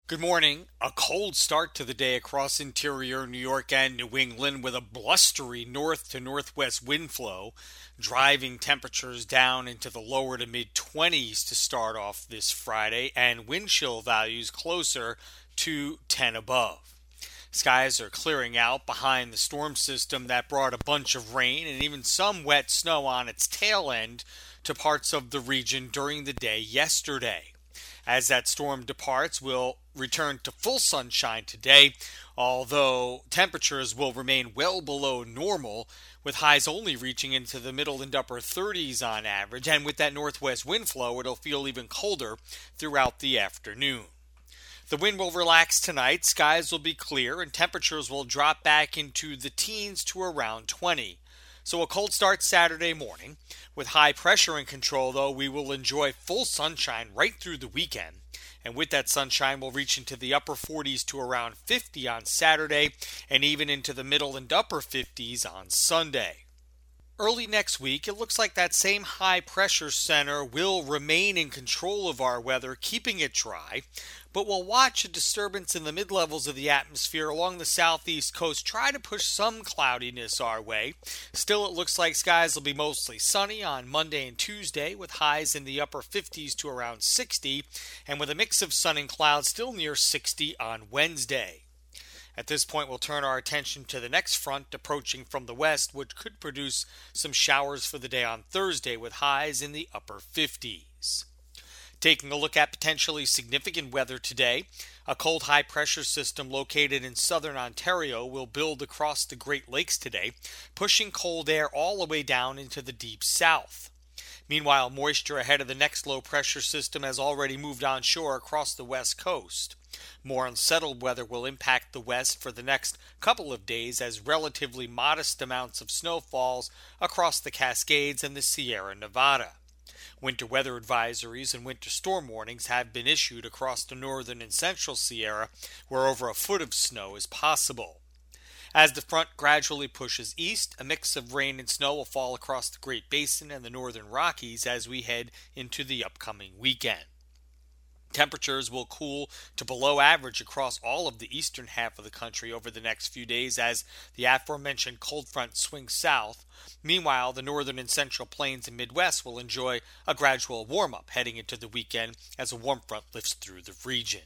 Good morning. A cold start to the day across interior New York and New England with a blustery north to northwest wind flow, driving temperatures down into the lower to mid 20s to start off this Friday, and wind chill values closer to 10 above. Skies are clearing out behind the storm system that brought a bunch of rain and even some wet snow on its tail end to parts of the region during the day yesterday. As that storm departs, we'll return to full sunshine today, although temperatures will remain well below normal, with highs only reaching into the middle and upper 30s on average, and with that northwest wind flow, it'll feel even colder throughout the afternoon. The wind will relax tonight, skies will be clear, and temperatures will drop back into the teens to around 20. So a cold start Saturday morning. With high pressure in control, though, we will enjoy full sunshine right through the weekend. And with that sunshine, we'll reach into the upper 40s to around 50 on Saturday, and even into the middle and upper 50s on Sunday. Early next week, it looks like that same high pressure center will remain in control of our weather, keeping it dry, but we'll watch a disturbance in the mid-levels of the atmosphere along the southeast coast try to push some cloudiness our way. Still, it looks like skies will be mostly sunny on Monday and Tuesday, with highs in the upper 50s to around 60, and with a mix of sun and clouds still near 60 on Wednesday. At this point, we'll turn our attention to the next front approaching from the west, which could produce some showers for the day on Thursday with highs in the upper 50s. Taking a look at potentially significant weather today, a cold high pressure system located in southern Ontario will build across the Great Lakes today, pushing cold air all the way down into the deep south. Meanwhile, moisture ahead of the next low pressure system has already moved onshore across the west coast. More unsettled weather will impact the west for the next couple of days as relatively modest amounts of snow falls across the Cascades and the Sierra Nevada. Winter weather advisories and winter storm warnings have been issued across the northern and central Sierra, where over a foot of snow is possible. As the front gradually pushes east, a mix of rain and snow will fall across the Great Basin and the northern Rockies as we head into the upcoming weekend. Temperatures will cool to below average across all of the eastern half of the country over the next few days as the aforementioned cold front swings south. Meanwhile, the northern and central plains and Midwest will enjoy a gradual warm-up heading into the weekend as a warm front lifts through the region.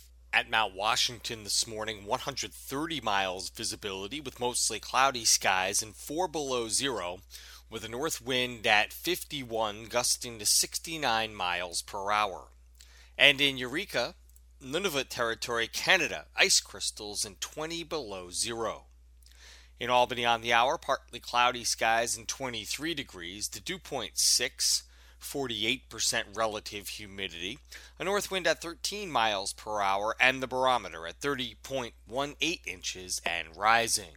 At Mount Washington this morning, 130 miles visibility with mostly cloudy skies and 4 below zero, with a north wind at 51 gusting to 69 miles per hour. And in Eureka, Nunavut Territory, Canada, ice crystals and 20 below zero. In Albany on the hour, partly cloudy skies and 23 degrees, the dew point 6, 48% relative humidity, a north wind at 13 miles per hour, and the barometer at 30.18 inches and rising.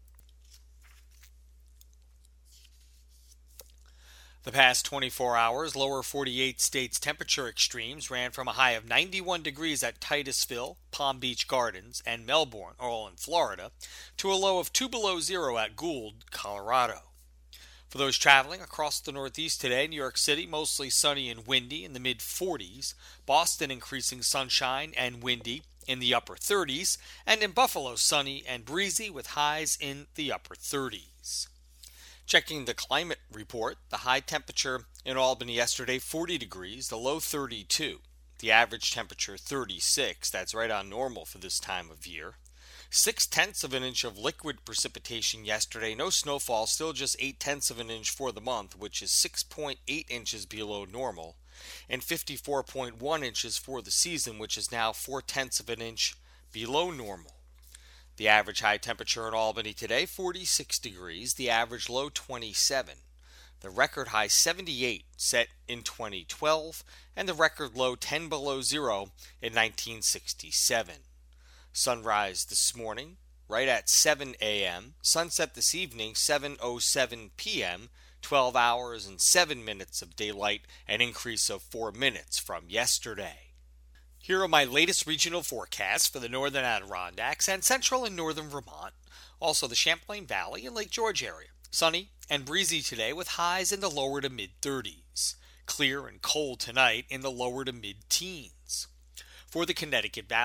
The past 24 hours, lower 48 states temperature extremes ran from a high of 91 degrees at Titusville, Palm Beach Gardens, and Melbourne, all in Florida, to a low of 2 below zero at Gould, Colorado. For those traveling across the Northeast today, New York City mostly sunny and windy in the mid-40s, Boston increasing sunshine and windy in the upper 30s, and in Buffalo sunny and breezy with highs in the upper 30s. Checking the climate report, the high temperature in Albany yesterday, 40 degrees, the low 32. The average temperature, 36. That's right on normal for this time of year. 0.6 of an inch of liquid precipitation yesterday. No snowfall, still just 0.8 of an inch for the month, which is 6.8 inches below normal. And 54.1 inches for the season, which is now 0.4 of an inch below normal. The average high temperature in Albany today, 46 degrees. The average low, 27. The record high, 78, set in 2012. And the record low, 10 below zero in 1967. Sunrise this morning, right at 7 a.m. Sunset this evening, 7:07 p.m. 12 hours and 7 minutes of daylight, an increase of 4 minutes from yesterday. Here are my latest regional forecasts for the northern Adirondacks and central and northern Vermont, also the Champlain Valley and Lake George area. Sunny and breezy today with highs in the lower to mid-30s. Clear and cold tonight in the lower to mid-teens. For the Connecticut Valley,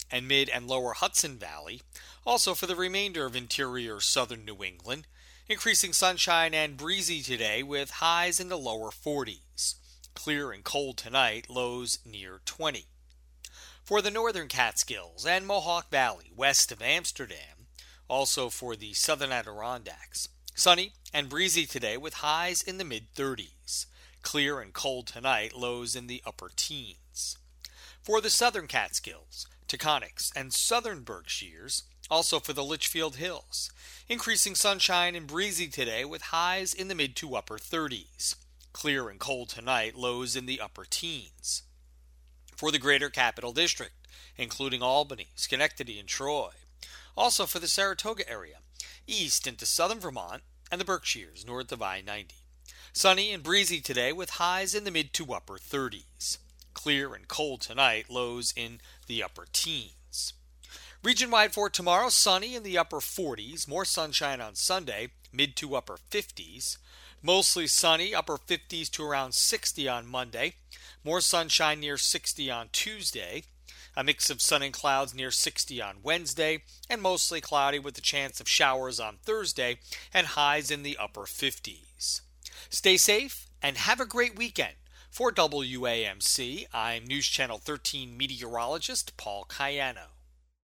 and mid and lower Hudson Valley. Also for the remainder of interior southern New England, increasing sunshine and breezy today with highs in the lower 40s. Clear and cold tonight, lows near 20. For the northern Catskills and Mohawk Valley west of Amsterdam, also for the southern Adirondacks, sunny and breezy today with highs in the mid-30s. Clear and cold tonight, lows in the upper teens. For the southern Catskills, Taconics, and southern Berkshires, also for the Litchfield Hills, increasing sunshine and breezy today with highs in the mid to upper 30s. Clear and cold tonight, lows in the upper teens. For the greater Capital District, including Albany, Schenectady, and Troy. Also for the Saratoga area, east into southern Vermont and the Berkshires north of I-90. Sunny and breezy today with highs in the mid to upper 30s. Clear and cold tonight, lows in the upper teens. Region-wide for tomorrow, sunny in the upper 40s, more sunshine on Sunday, mid to upper 50s. Mostly sunny, upper 50s to around 60 on Monday. More sunshine near 60 on Tuesday. A mix of sun and clouds near 60 on Wednesday. And mostly cloudy with a chance of showers on Thursday and highs in the upper 50s. Stay safe and have a great weekend. For WAMC, I'm News Channel 13 meteorologist Paul Cayano.